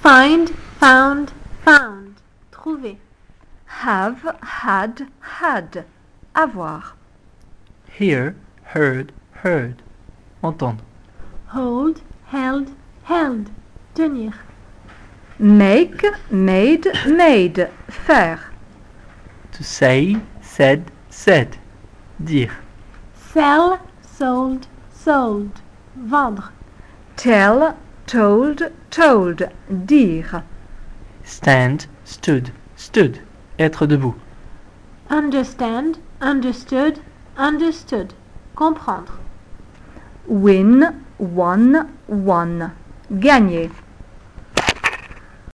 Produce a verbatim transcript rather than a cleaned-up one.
Find, found, found. Trouver. Have, had, had. Avoir. Hear, heard, heard. Entendre. Hold, held, held. Tenir. Make, made, made. Faire. To say, said, said. Dire. Sell, sold, sold. Vendre. Tell, told, told. Dire. Stand, stood, stood. Être debout. Understand, understood, understood. Comprendre. Win, won, won. Gagner.